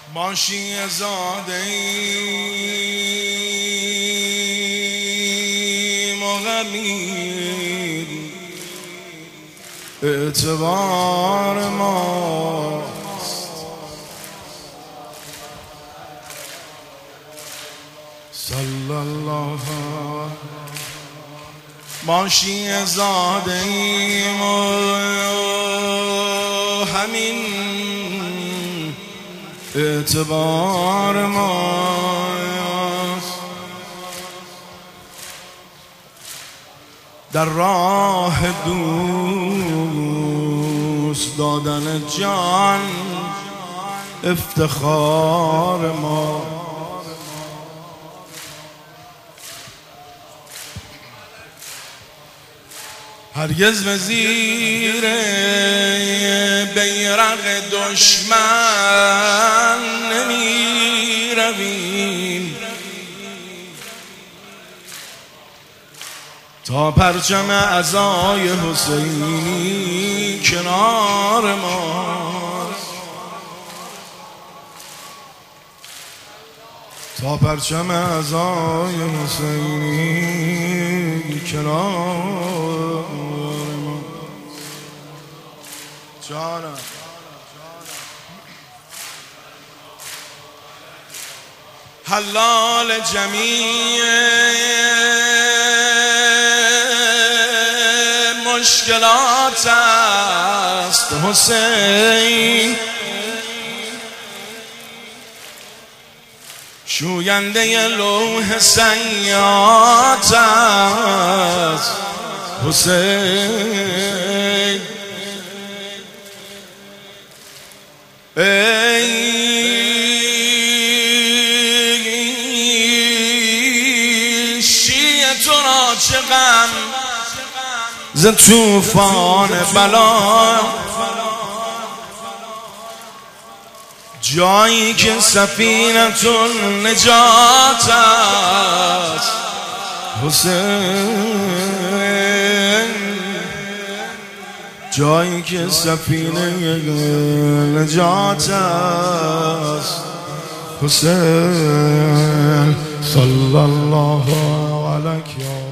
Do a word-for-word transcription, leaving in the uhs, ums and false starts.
باشی زاده مغمید اعتبار ماست. صلی الله باشی زاده همین اعتبار ماست. در راه دوست دادن جان افتخار ما. هرگز به زیر بیرق دشمن نمی رویم تا پرچم عزای حسینی کنار ماست. تا پرچم عزای حسینی کنار ما. جانم حلال جمیع مشکلات است حسین، شوینده لوح سیئات است حسین. ای شیعه تو را چه غم ز طوفان بلا، جایی که سفینه النجات است حسین، جایی که سفینه نجات است حسین. صلی الله علیک یا